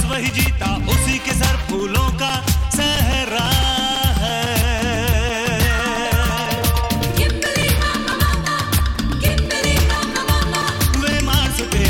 वही जीता, उसी के सर फूलों का सहरा है। वे मार्स पे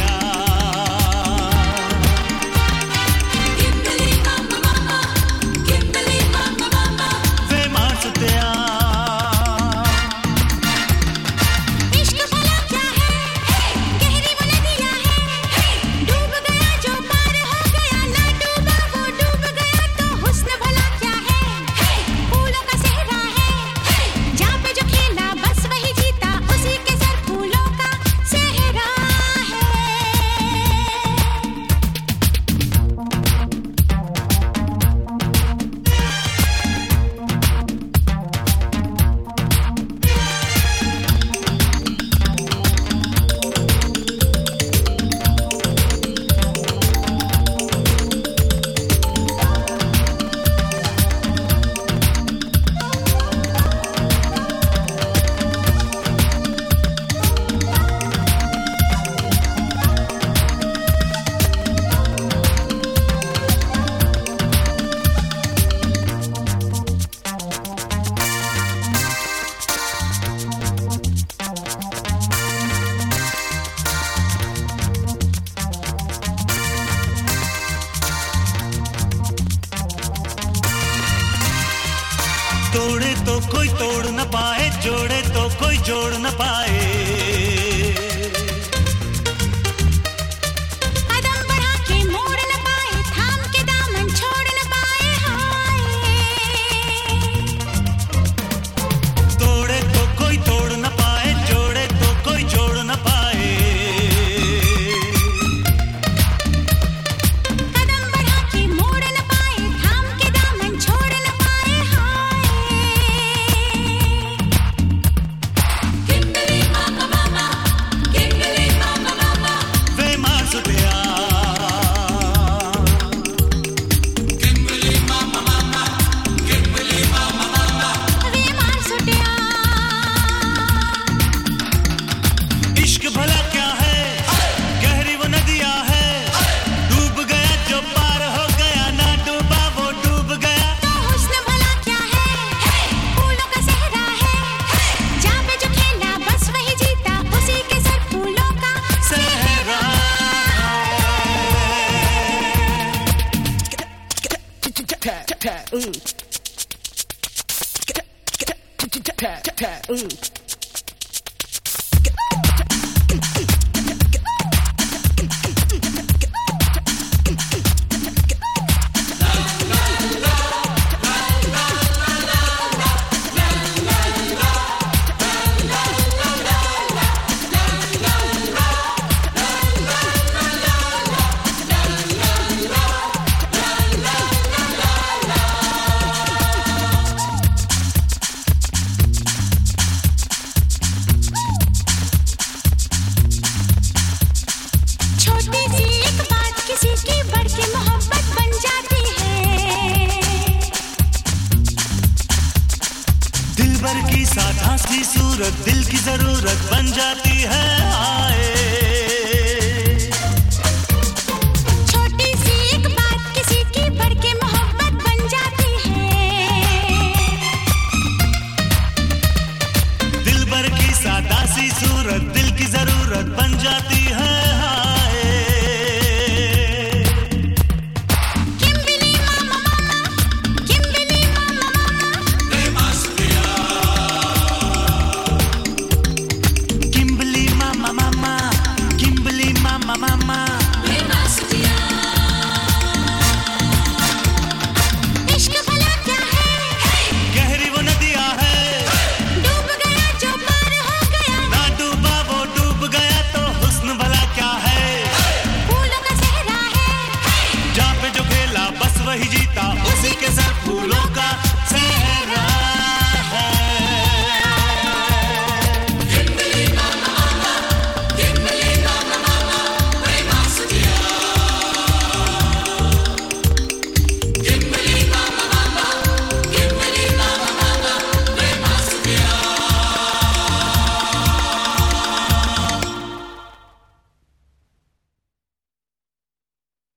तोड़े तो कोई तोड़ न पाए, जोड़े तो कोई जोड़ न पाए। कदम बढ़ा के मोड़ न पाए, थाम के दामन छोड़ न पाए। हाय तोड़े तो कोई तोड़ न पाए, जोड़े तो कोई जोड़ न पाए। कदम बढ़ा के मोड़ न पाए, थाम के दामन छोड़ न पाए। हाय वे मार्स पे इश्क भला क्या है, गहरी वो नदियाँ है। डूब गया जो पार हो गया, ना डूबा वो डूब गया। तो हुस्न भला क्या है, फूलों का सहरा है। जहाँ पे जो खेला बस वही जीता, उसी के सर फूलों का सहरा छोटी सी एक बात किसी की बढ़ के मोहब्बत बन जाती है। दिलबर की साधा सी सूरत दिल की जरूरत बन जाती है। आए छोटी सी एक बात किसी की बढ़ के मोहब्बत बन जाती है। दिलबर की सादा सी सूरत दिल की जरूरत बन जाती है। आए किम्बिली मामा मामा, किम्बिली मामा मामा, किम्बली मामा मामा, इश्क भला क्या है, गहरी वो नदियाँ है। डूब गया जो पार हो गया, ना डूबा वो डूब गया। तो हुस्न भला क्या है, फूलों का सहरा है। जहाँ पे जो खेला बस वही जीता, उसी के सर फूलों का